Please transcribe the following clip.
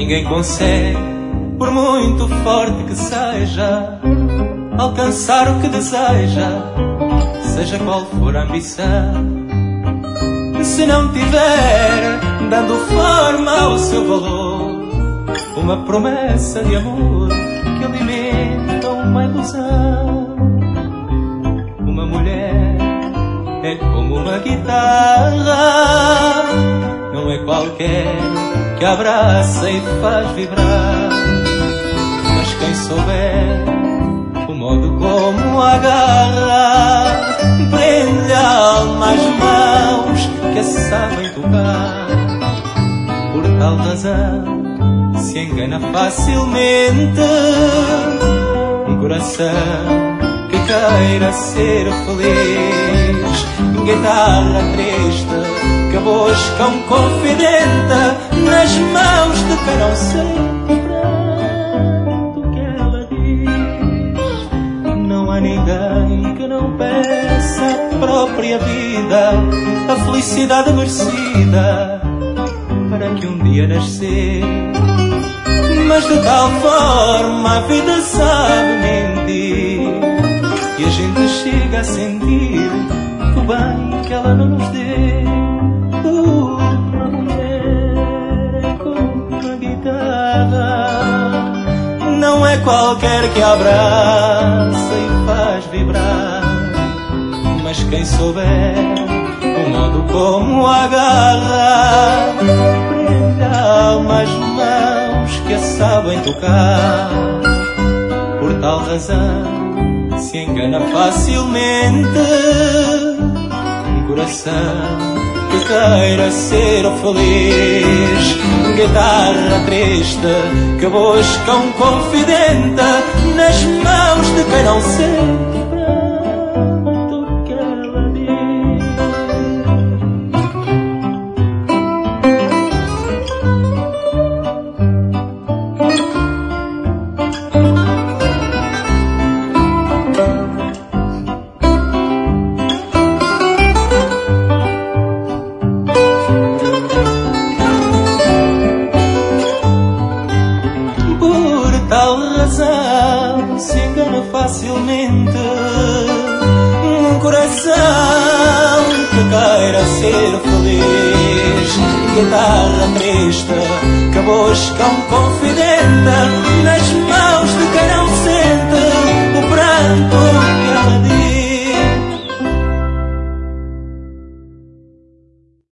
Ninguém consegue, por muito forte que seja, alcançar o que deseja, seja qual for a ambição. Se não tiver, dando forma ao seu valor, uma promessa de amor que alimenta uma ilusão. Uma mulher é como uma guitarra, não é qualquer que abraça e faz vibrar. Mas quem souber o modo como agarra, prende a alma às mãos que a sabem tocar. Por tal razão se engana facilmente um coração que queira ser feliz. Guitarra triste que busca um confidente nas mãos de quem não sente o que ela diz. Não há ninguém que não peça a própria vida, a felicidade merecida para que um dia nascer. Mas de tal forma a vida sabe mentir que a gente chega a sentir o bem que ela não nos dê. Uma mulher é como uma guitarra, não é qualquer que abraça e faz vibrar. Mas quem souber o modo como agarra, prende a alma às mãos que a sabem tocar. Por tal razão se engana facilmente um coração que queira ser feliz. Guitarra triste que busca um confidente nas mãos de quem não sente o que ela diz. Se engana facilmente um coração que queira ser feliz. Guitarra triste que busca um confidente nas